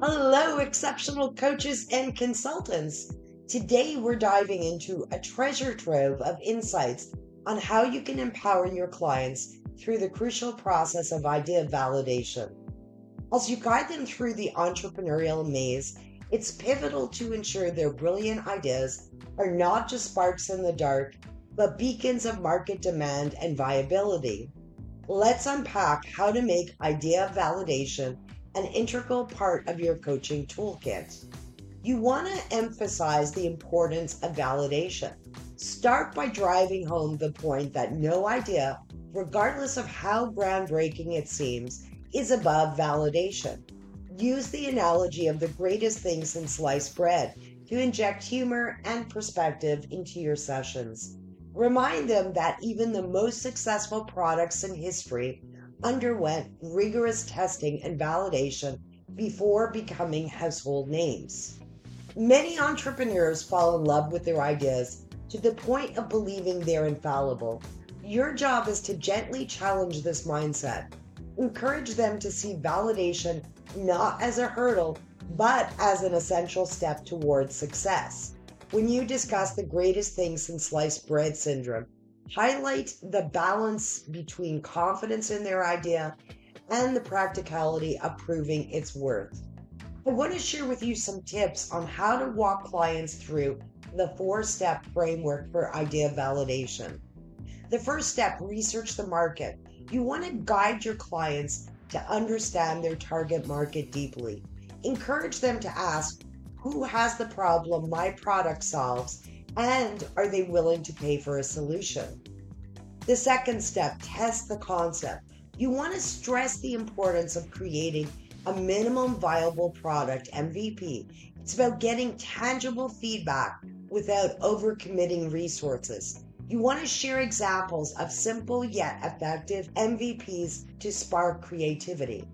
Hello, exceptional coaches and consultants. Today, we're diving into a treasure trove of insights on how you can empower your clients through the crucial process of idea validation. As you guide them through the entrepreneurial maze, it's pivotal to ensure their brilliant ideas are not just sparks in the dark, but beacons of market demand and viability. Let's unpack how to make idea validation an integral part of your coaching toolkit. You want to emphasize the importance of validation. Start by driving home the point that no idea, regardless of how groundbreaking it seems, is above validation. Use the analogy of the greatest thing since sliced bread to inject humor and perspective into your sessions. Remind them that even the most successful products in history underwent rigorous testing and validation before becoming household names. Many entrepreneurs fall in love with their ideas to the point of believing they're infallible. Your job is to gently challenge this mindset. Encourage them to see validation not as a hurdle, but as an essential step towards success. When you discuss the greatest thing since sliced bread syndrome, highlight the balance between confidence in their idea and the practicality of proving its worth. I want to share with you some tips on how to walk clients through the 4-step framework for idea validation. The first step, research the market. You want to guide your clients to understand their target market deeply. Encourage them to ask, who has the problem my product solves, and are they willing to pay for a solution? The second step, test the concept. You want to stress the importance of creating a minimum viable product, MVP. It's about getting tangible feedback without overcommitting resources. You want to share examples of simple yet effective MVPs to spark creativity.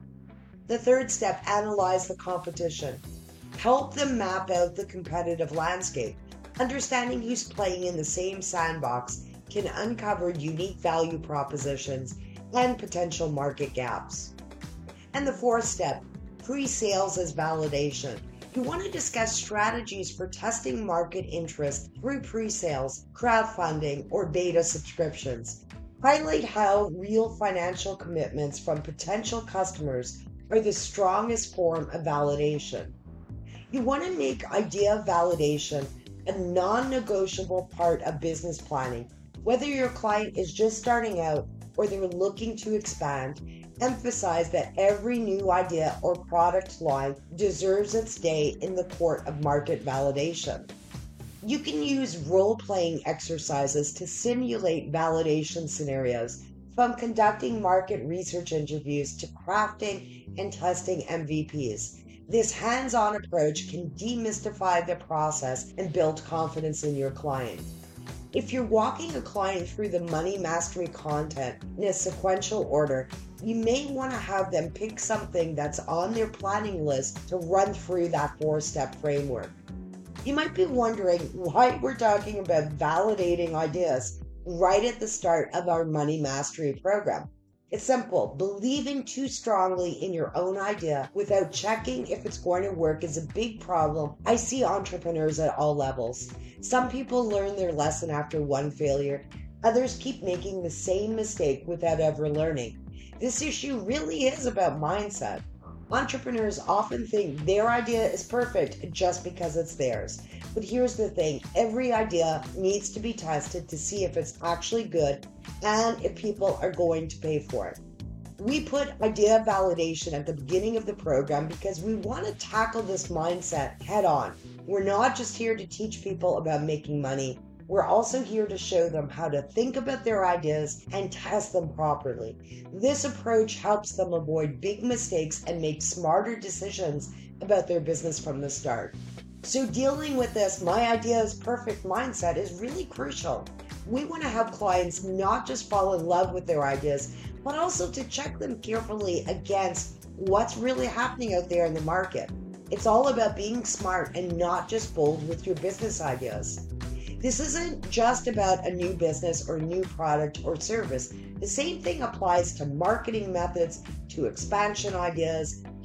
The third step, analyze the competition. Help them map out the competitive landscape. Understanding who's playing in the same sandbox can uncover unique value propositions and potential market gaps. And the fourth step, pre-sales as validation. You want to discuss strategies for testing market interest through pre-sales, crowdfunding, or beta subscriptions. Highlight how real financial commitments from potential customers are the strongest form of validation. You want to make idea validation a non-negotiable part of business planning. Whether your client is just starting out or they're looking to expand, emphasize that every new idea or product line deserves its day in the court of market validation. You can use role-playing exercises to simulate validation scenarios, from conducting market research interviews to crafting and testing MVPs. This hands-on approach can demystify the process and build confidence in your client. If you're walking a client through the money mastery content in a sequential order, you may want to have them pick something that's on their planning list to run through that 4-step framework. You might be wondering why we're talking about validating ideas right at the start of our money mastery program. It's simple. Believing too strongly in your own idea without checking if it's going to work is a big problem I see entrepreneurs at all levels. Some people learn their lesson after one failure. Others keep making the same mistake without ever learning. This issue really is about mindset. Entrepreneurs often think their idea is perfect just because it's theirs. But here's the thing, every idea needs to be tested to see if it's actually good and if people are going to pay for it. We put idea validation at the beginning of the program because we want to tackle this mindset head on. We're not just here to teach people about making money. We're also here to show them how to think about their ideas and test them properly. This approach helps them avoid big mistakes and make smarter decisions about their business from the start. So dealing with this "my idea is perfect" mindset is really crucial. We want to help clients not just fall in love with their ideas, but also to check them carefully against what's really happening out there in the market. It's all about being smart and not just bold with your business ideas. This isn't just about a new business or new product or service. The same thing applies to marketing methods, to expansion ideas,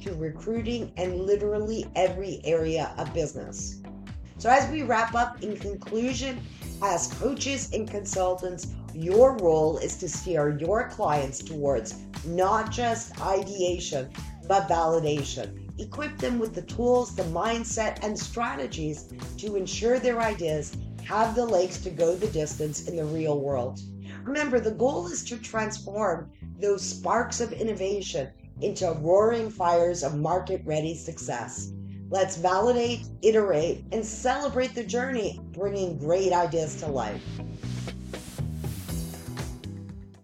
to recruiting and literally every area of business. So, as we wrap up, in conclusion, as coaches and consultants, your role is to steer your clients towards not just ideation, but validation. Equip them with the tools, the mindset, and strategies to ensure their ideas have the legs to go the distance in the real world. Remember, the goal is to transform those sparks of innovation into roaring fires of market-ready success. Let's validate, iterate, and celebrate the journey, bringing great ideas to life.